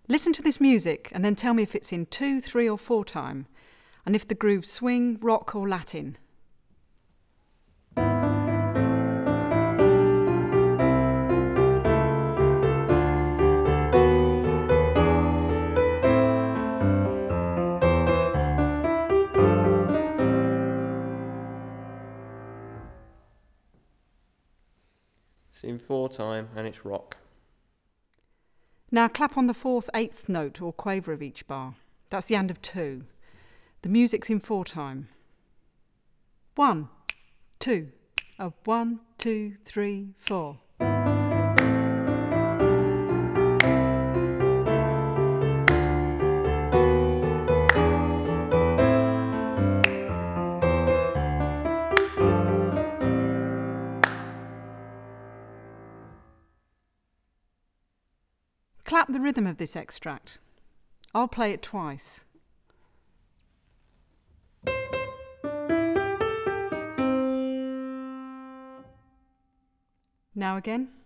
Listen to this music and then tell me if it's in 2, 3 or 4 time, and if the grooves swing, rock or Latin. It's in 4 time and it's rock. Now clap on the 4th, 8th note or quaver of each bar. That's the end of 2. The music's in 4 time. 1, 2, 1, 2, 3, 4. Clap the rhythm of this extract. I'll play it twice. Now again.